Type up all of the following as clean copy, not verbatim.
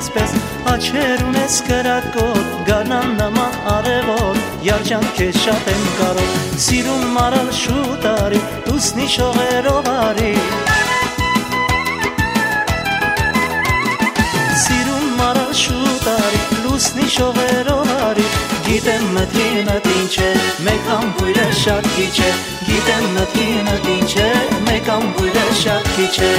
այսպես, աչեր ունես կրակոտ, գարնան նման արևոտ, երջանք քեզ շատ եմ կարող, սիրուն մարալ շուտ արի, լուսնի շողերով արի, սիրուն մարալ շուտ արի, լուսնի շողերով արի, գիտեմ մտքինդ ինչ է, մեկ ամպույրը շատ քիչ է, գիտեմ մտքինդ ինչ է, մեկ ամպույրը շատ քիչ է։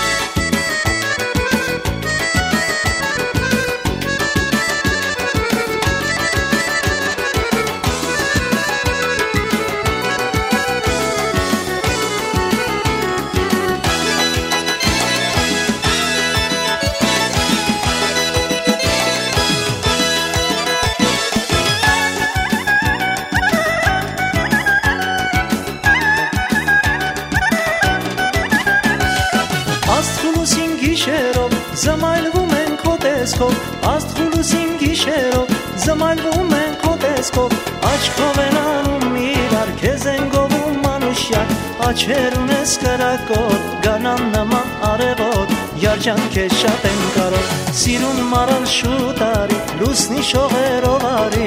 Աստղուլուսին գիշերով զմայլվում են քո տեսքով, Աստղուլուսին գիշերով զմայլվում են քո տեսքով, աչքով են անում իրար, քեզ են գովում մանուշյակ, աչեր ունես կրակոտ, գարնան նման արևոտ, երջանք քեզ շատ եմ կարող, սիրուն մարալ շուտ արի, լուսնի շողերով արի,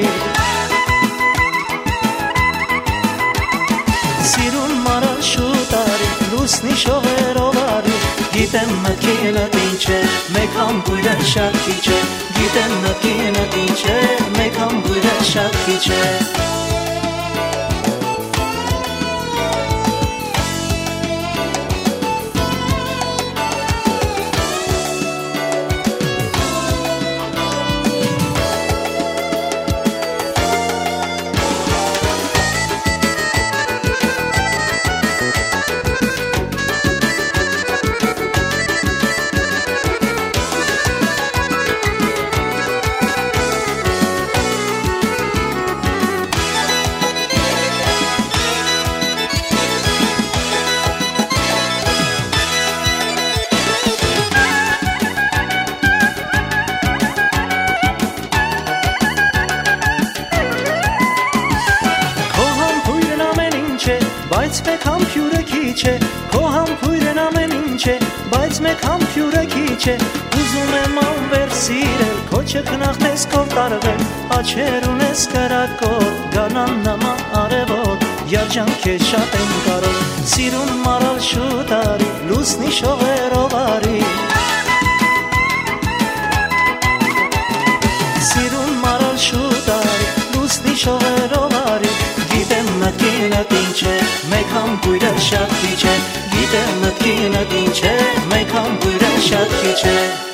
սիրուն մարալ շուտ արի, լուսնի շողերով արի, գիտեմ մտքինդ ինչ է, մեկ ամպույրը շատ քիչ է, գիտեմ մտքինդ ինչ է, մեկ ամպույրը շատ քիչ է։ Բայց մեկ համբյուրը քիչ է, քո համբույրն ամեն ինչ է, բայց մեկ համբյուրը քիչ է, ուզում եմ անվեր սիրել, քո չքնաղ տեսքով տարվել, աչեր ունես կրակոտ, գարնան նման արևոտ, երջանք քեզ շատ եմ կարող, սիրուն մարալ շուտ արի, լուսնի շողերով արի, սիրուն մարալ շուտ արի, լուսնի շողերով արի, գիտեմ մտքինդ ինչ է, մեկ ամպույրը շատ քիչ է, գիտեմ մտքինդ ինչ է, մեկ ամպույրը շատ քիչ է։